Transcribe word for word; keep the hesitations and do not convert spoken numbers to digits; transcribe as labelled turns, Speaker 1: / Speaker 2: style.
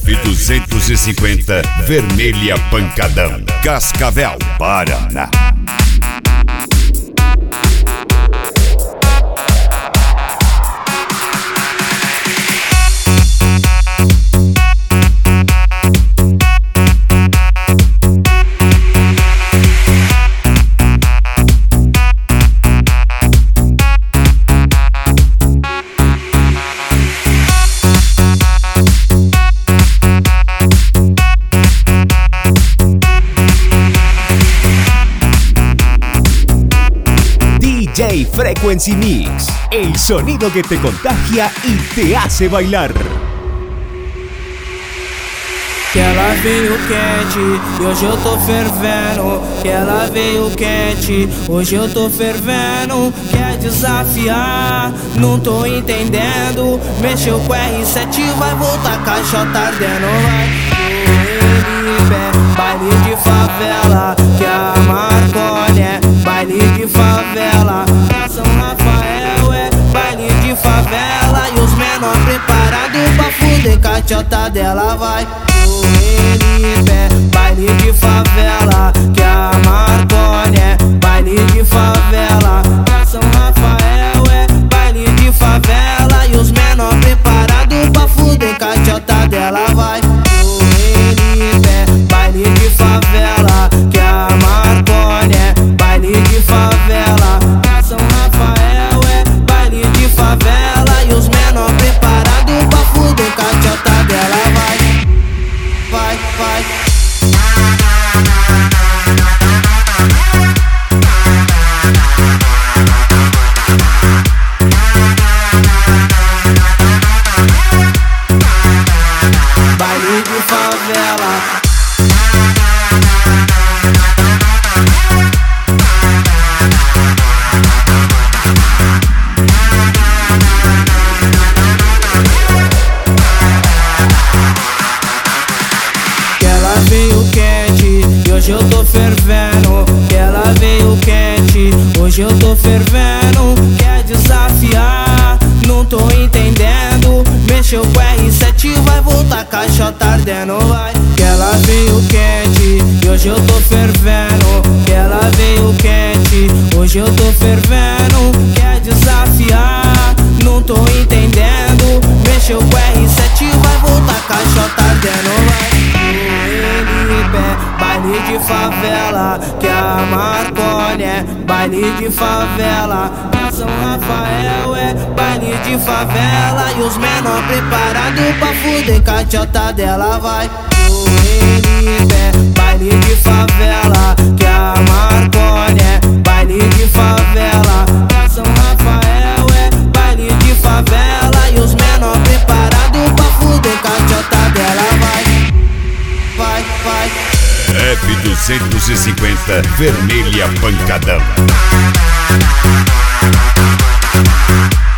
Speaker 1: F duzentos e cinquenta Vermelha Pancadão, Cascavel, Paraná.
Speaker 2: D J Frequency Mix, el sonido que te contagia y te hace bailar.
Speaker 3: Que ela veio quente e hoje eu tô fervendo. Que ela veio quente, hoje eu tô fervendo. Quer desafiar, não tô entendendo. Mexeu com R sete, vai voltar caixota ardendo. Vai baile de favela, que a Marconi é baile de favela. São Rafael é baile de favela. E os menor preparados pra fuder caixota dela. Vai baile de favela, que a Marconi é baile de favela. São Rafael é baile de favela. E os menor preparados pra fuder caixota dela. Vai baile de favela, que a Marconi é baile de favela. São Rafael é baile de favela. E os menor preparados pra fuder caixota dela. Vai, vai, vai. Baile de favela. Que ela veio quente e hoje eu tô fervendo. Que ela veio quente, hoje eu tô fervendo. Quer desafiar, não tô entendendo. Mexeu com R sete, vai voltar caixota ardendo. Vai. Que ela veio quente e hoje eu tô fervendo. Que ela veio quente, hoje eu tô fervendo. Quer desafiar, não tô entendendo. Mexeu com R sete, vai voltar caixota ardendo. Vai. Baile de favela, que a Marconi é baile de favela. São Rafael é baile de favela. E os menor preparados pra fuder caixota dela. Vai baile de favela, que a Marconi é baile de favela. São Rafael é baile de favela. E os menor preparados pra fuder caixota dela. Vai, vai, vai.
Speaker 1: F duzentos e cinquenta Vermelha Pancadão.